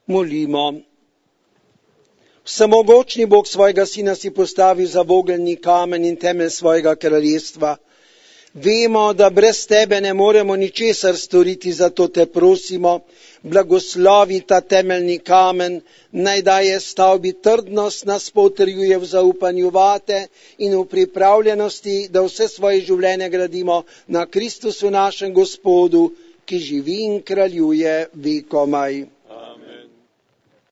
Molimo. Vsemogočni Bog svojega Sina si postavil za vogelni kamen in temelj svojega kraljestva. Vemo, da brez tebe ne moremo ničesar storiti, zato te prosimo, blagoslovi ta temeljni kamen, naj daje stavbi trdnost, nas potrjuje v zaupanju vate in v pripravljenosti, da vse svoje življenje gradimo na Kristusu našem Gospodu, ki živi in kraljuje vekomaj.